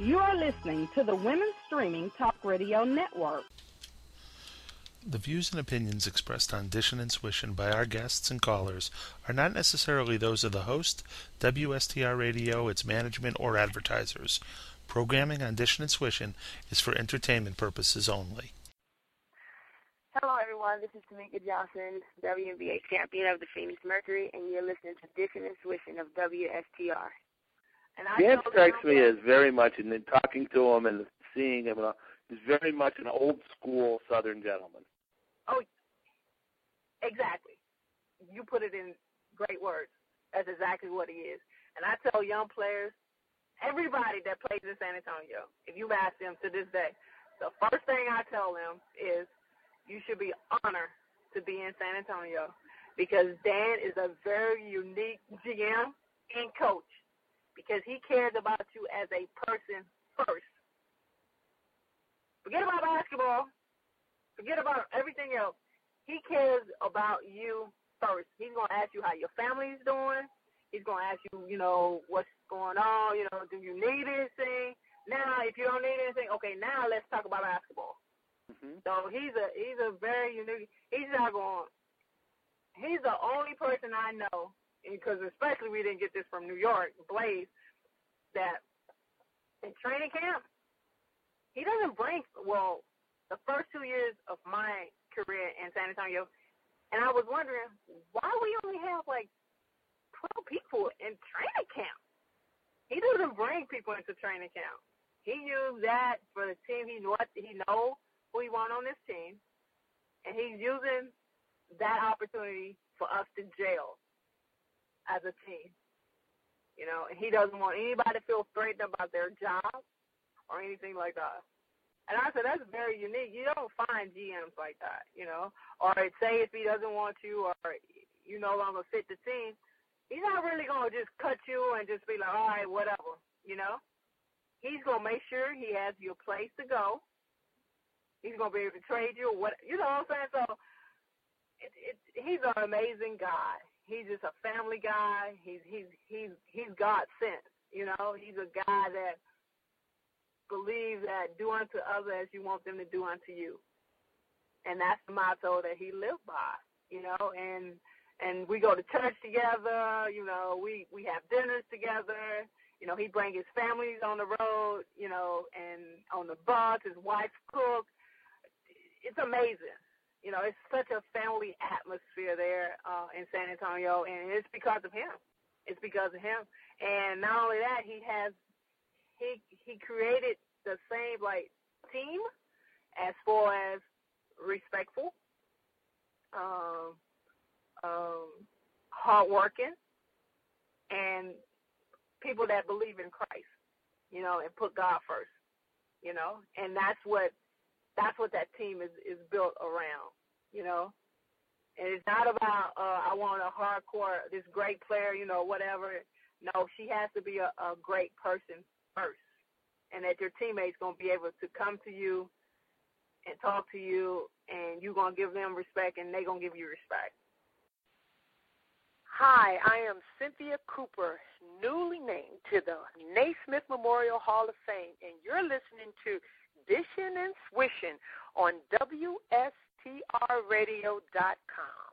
You are listening to the Women's Streaming Talk Radio Network. The views and opinions expressed on Dishin' and Swishin' by our guests and callers are not necessarily those of the host, WSTR Radio, its management, or advertisers. Programming on Dishin' and Swishin' is for entertainment purposes only. Hello, everyone. This is Tamika Johnson, WNBA champion of the Phoenix Mercury, and you're listening to Dishin' and Swishin' of WSTR. And Dan strikes me as very much, and then talking to him and seeing him, he's very much an old-school Southern gentleman. Oh, exactly. You put it in great words. That's exactly what he is. And I tell young players, everybody that plays in San Antonio, if you ask them to this day, the first thing I tell them is you should be honored to be in San Antonio because Dan is a very unique GM and coach because he cares about you as a person first. Forget about basketball. Forget about everything else. He cares about you first. He's going to ask you how your family's doing. He's going to ask you, what's going on. Do you need anything? Now, if you don't need anything, okay, now let's talk about basketball. Mm-hmm. So he's a very unique. He's the only person I know, because especially we didn't get this from New York, Blaze, that in training camp, he doesn't bring, the first 2 years of my career in San Antonio, and I was wondering why we only have 12 people in training camp. He doesn't bring people into training camp. He used that for the team. He knows who he wants on this team, and he's using that opportunity for us to gel as a team. And he doesn't want anybody to feel threatened about their job or anything like that. And I said, that's very unique. You don't find GMs like that, Or say if he doesn't want you or you no longer fit the team, he's not really going to just cut you and just be like, all right, whatever, He's going to make sure he has your place to go. He's going to be able to trade you or what, you know what I'm saying? So he's an amazing guy. He's just a family guy. He's God sent, He's a guy that believes that do unto others as you want them to do unto you. And that's the motto that he lived by, and we go to church together, we have dinners together, he brings his families on the road, and on the bus, his wife cooks. It's amazing. It's such a family atmosphere there in San Antonio, and it's because of him. It's because of him. And not only that, he created the same team as far as respectful, hardworking, and people that believe in Christ, and put God first, and that's what that team is built around, And it's not about I want a hardcore, this great player, whatever. No, she has to be a great person first, and that your teammates going to be able to come to you and talk to you, and you're going to give them respect, and they're going to give you respect. Hi, I am Cynthia Cooper, newly named to the Naismith Memorial Hall of Fame, and you're listening to Dishin' and Swishin' on WSTRradio.com.